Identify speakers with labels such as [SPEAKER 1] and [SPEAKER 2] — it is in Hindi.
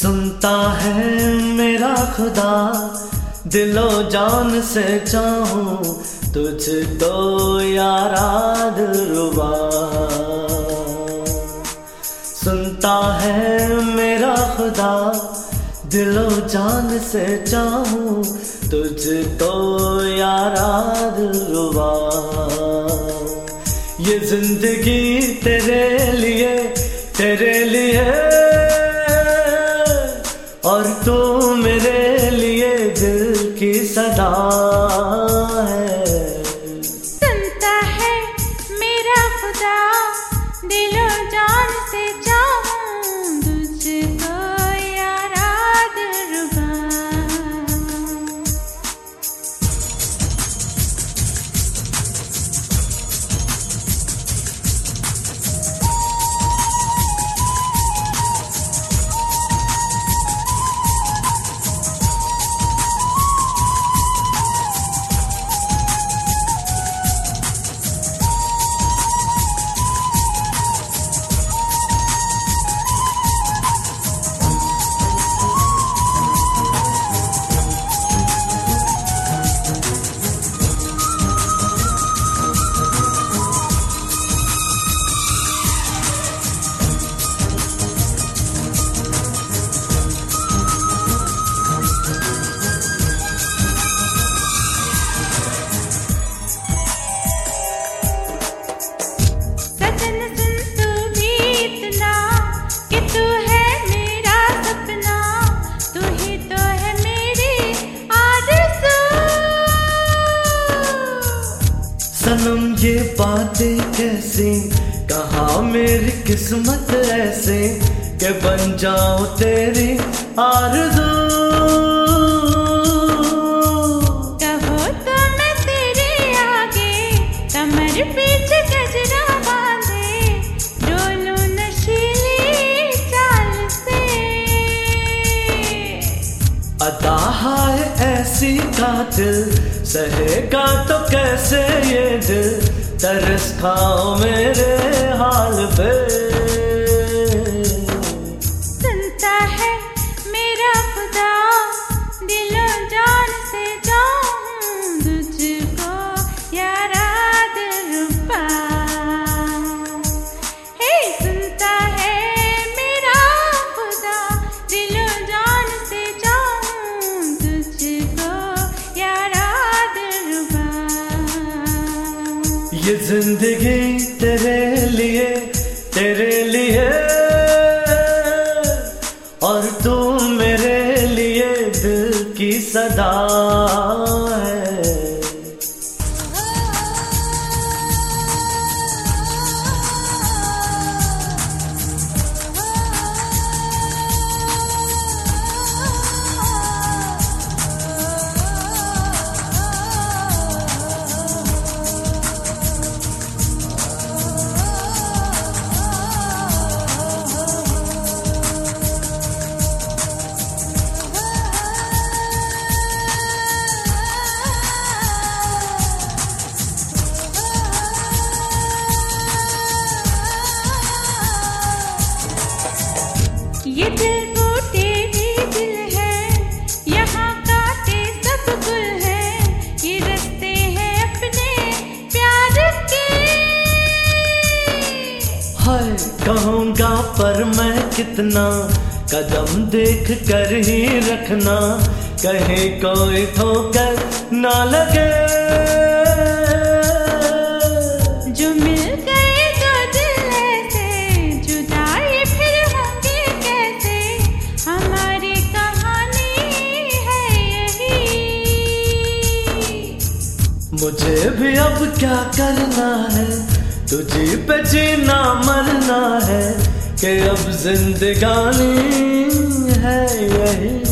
[SPEAKER 1] सुनता है मेरा खुदा, दिलो जान से चाहूं तुझको यारा दिलरुबा। सुनता है मेरा खुदा, दिलो जान से चाहूं तुझको यारा दिलरुबा। ये जिंदगी तेरे लिए और तू मेरे लिए दिल की सदा है।
[SPEAKER 2] सुनता है मेरा खुदा, दिलो जान से चाहूं तुझको यारा दिलरुबा।
[SPEAKER 1] सनम ये बातें कैसी, कहाँ मेरी किस्मत ऐसे कि बन जाऊं तेरी आरज़ू।
[SPEAKER 2] कहो तो मैं तेरे आगे कमर पीछे गजरा बांधे, डोलूं नशीली चाल से।
[SPEAKER 1] अदा है ऐसी कातिल, सहेगा तो कैसे ये दिल, तरस खाओ मेरे हाल पे।
[SPEAKER 2] सुनता है मेरा खुदा, दिलो जान से चाहूं तुझको यारा दिलरुबा। हे सुनता है मेरा खुदा, दिलो जान से चाहूं तुझको यारा दिलरुबा।
[SPEAKER 1] ये जिंदगी तेरे लिए और तू मेरे लिए दिल की सदा है।
[SPEAKER 2] ये दिल टूटे भी दिल है, यहाँ काटे सब गुल है, ये रास्ते हैं अपने प्यार के।
[SPEAKER 1] हाय कहूँगा पर मैं कितना, कदम देख कर ही रखना, कहीं कोई ठोकर ना लगे।
[SPEAKER 2] जो मिल गए दो दिल ऐसे, जुदाई फिर होंगे कैसे, हमारी कहानी है यही।
[SPEAKER 1] मुझे भी अब क्या करना है, तुझी पे जीना मरना है, कि अब जिंदगानी है यही।